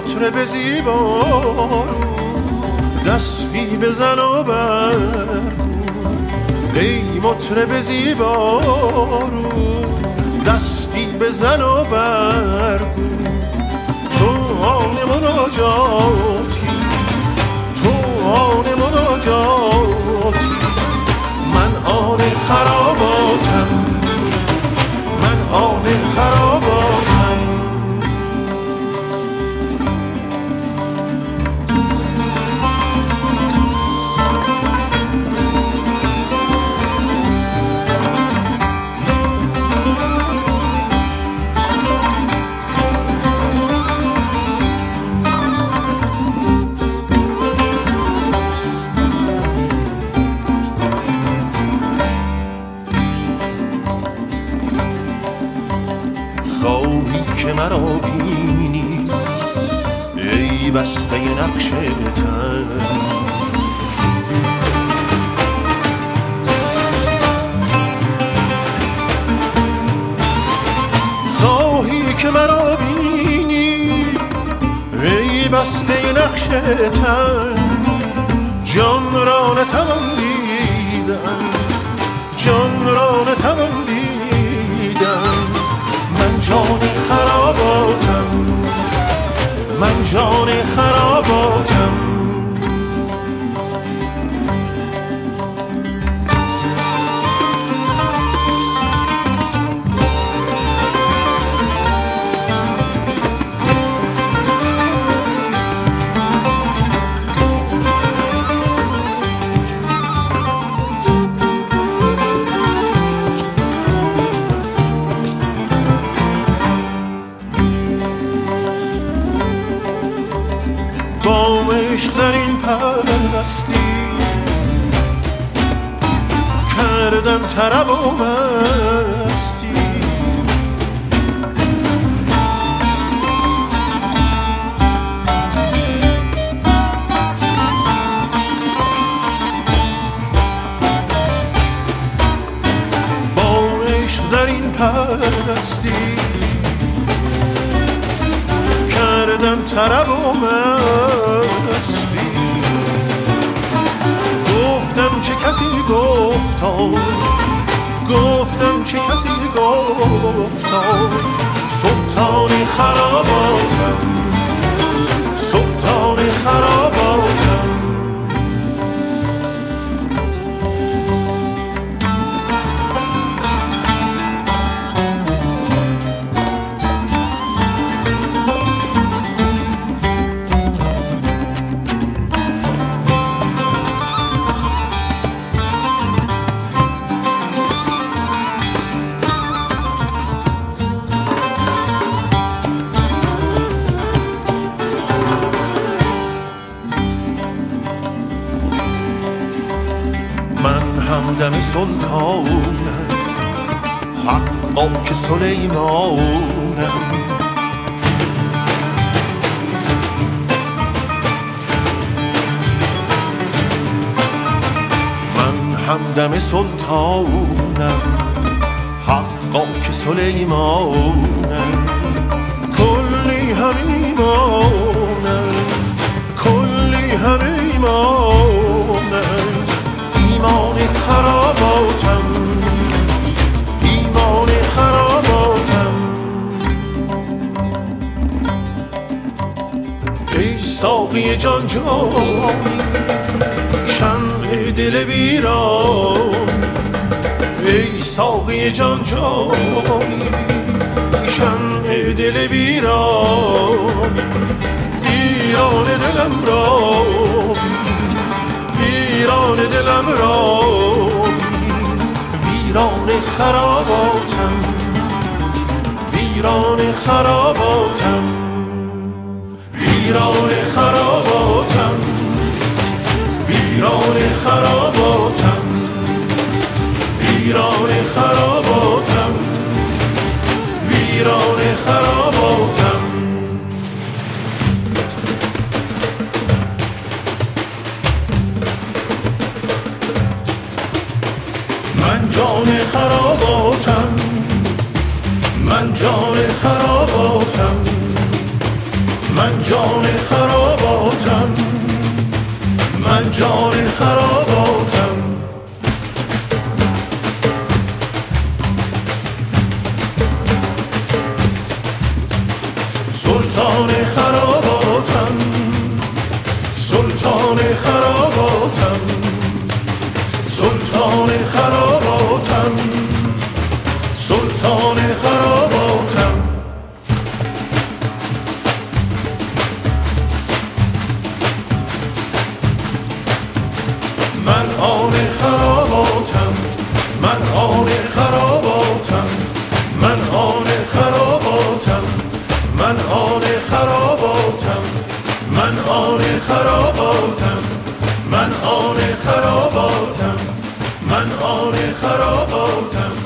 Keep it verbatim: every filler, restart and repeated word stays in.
مطرب زیبا دستی بزن و برگو، ای مطرب زیبا دستی بزن و برگو. تو آن مناجاتی، تو آن مناجاتی، من آن خراباتم، من آن خراباتم. که مرا بینی ای بسته نقش تن، خواهی که مرا بینی ای بسته نقش تن، جان را نتوان دیدن، جان را نتوان دیدن. من جان خراباتم، من جان خراباتم. عشق در این پرستی کردم طرب و مستی، با عشق در این پرستی کردم طرب و مستی. گفتم چه کسی گفتا، گفتم چه کسی گفتا، سلطان خراباتم، سلطان خراباتم. همدم سلطانم، حقا که سلیمانم. من همدم سلطانم، حقا که سلیمانم. کلی هم ایمانم، کلی هم ایمانم. ایمان خراباتم، ایمان خراباتم. ای ساقی جان جانی، شمع دل ویران. ای ساقی جان جانی، شمع دل ویران. ایران دلم را، ایران دلم را، ویران خراباتم، ویران خراباتم، ویران خراباتم، ویران خراباتم، ویران خراباتم، ویران خراباتم. من جان خراباتم، من جان خراباتم، من جان خراباتم، من جان خراباتم. سلطان خراباتم، سلطان خراباتم، سلطان خراباتم، سلطان خراباتم. من آن خراباتم، من آن خراباتم، من آن خراباتم، من آن خراباتم، من آن خراباتم، من آن خراباتم، من آن خراباتم.